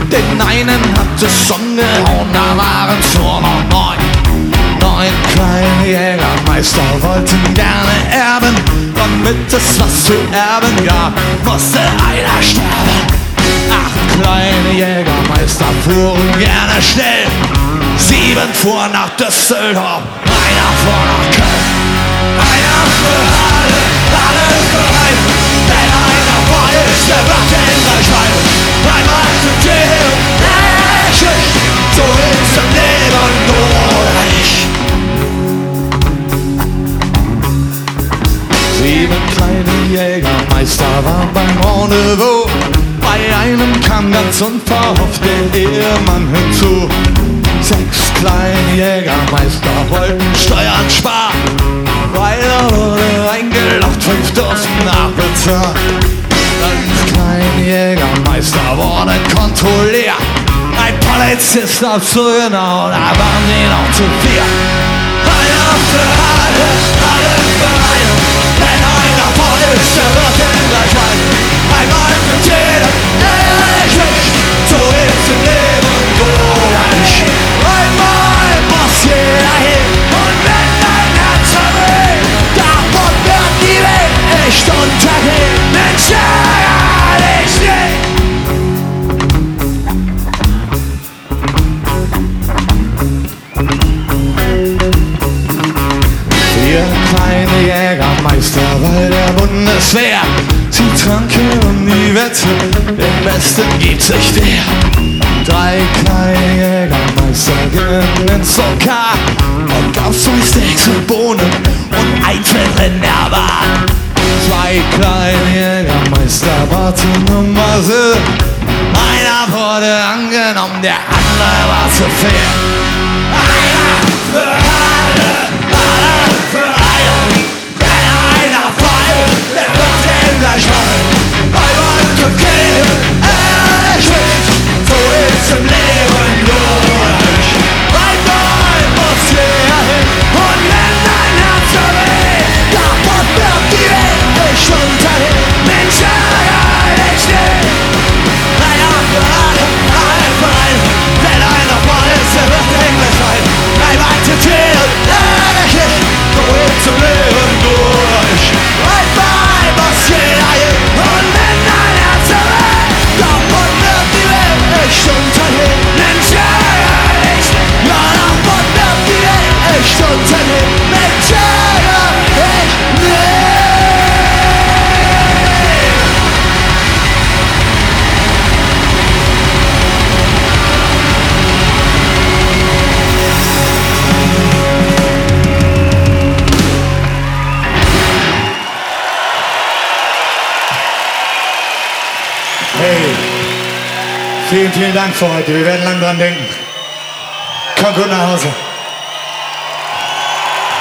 Den einen hat es schon gehauen, da waren es nur noch 9. 9 kleine Jägermeister wollten gerne erben. Damit es was zu erben gab, musste einer sterben. 8 kleine Jägermeister fuhren gerne schnell. 7 fuhren nach Düsseldorf, einer fuhr nach Köln. Einer für alle, alle für einen. Wenn einer voll ist, der wird den gleich rein. Einmal akzeptieren, Schicht, so ist im Leben oder nicht. 7 kleine Jägermeister waren beim Rendezvous. Bei einem kam ganz unverhofft der Ehemann hinzu. 6 kleine Jägermeister wollten Steuern sparen. Einer wurde eingeloggt, 5 durften nachbezahlen. 5 kleine Jägermeister wurden kontrolliert. Ein Polizist hat so genau, da waren sie noch zu 4. Einer für alle, alle für einen. Wenn einer voll ist, der wird den gleich rein. Einmal für jeden, ich nicht. So ist im Leben oder nicht. Einmal muss jeder hin. Und wenn dein Herz verwählt, davon wird die Welt echt untergehen. Mensch, ärger dich nicht. Kleine Jägermeister bei der Bundeswehr. Sie tranken um die Wette, im Westen gibt sich der. 3 kleine Jägermeister gingen ins Lokal und gab's 2 Steaks und Bohnen und ein Viertel in der Bahn. 2 kleine Jägermeister warten Nummer 7. Einer wurde angenommen, der andere war zu fair. Einer für alle, alle für einen. Wenn einer feiert, der wird den gleich machen. Einmal zu gehen, ehrlich nicht, so ist im Leben nur nicht. Einmal muss jeder hin, und wenn dein Herz verweht, davon wird die Welt nicht untergehen. Mensch, ärger dich nicht. Einer für alle, alle für einen. Wenn einer voll ist, der wird den gleich rein. Einmal zu gehen, ehrlich nicht, so ist im Leben nur nicht. Einmal muss jeder hin, und wenn dein Herz verweht, davon wird die Welt nicht untergehen. Mensch, ärger dich nicht. Ja, davon wird die Welt nicht untergehen. Mensch, ärger dich nicht. Hey, vielen Dank für heute. Wir werden lang dran denken. Komm gut nach Hause.